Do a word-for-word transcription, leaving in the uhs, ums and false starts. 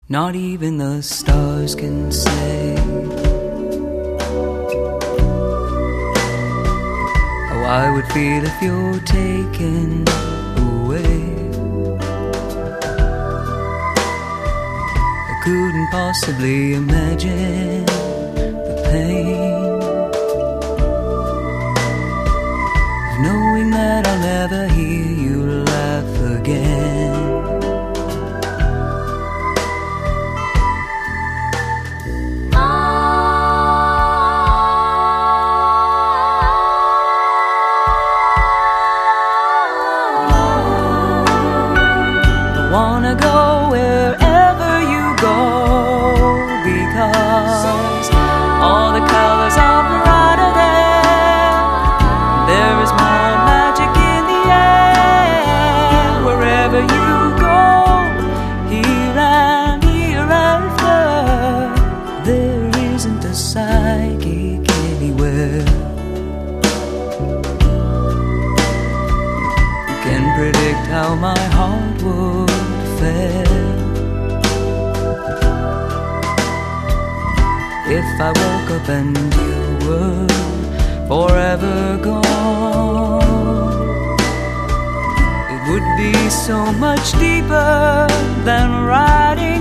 Not even the stars can say how I would feel if you're taken away. I couldn't possibly imagine the pain of knowing that I'll never hear you laugh again. I wanna go wherever you go, because all the colors are brighter there. There is more magic in the air. Wherever you go, here and hereafter, there isn't a psychic anywhere who can predict how my heart would fare if I woke up and you were forever gone. It would be so much deeper than writing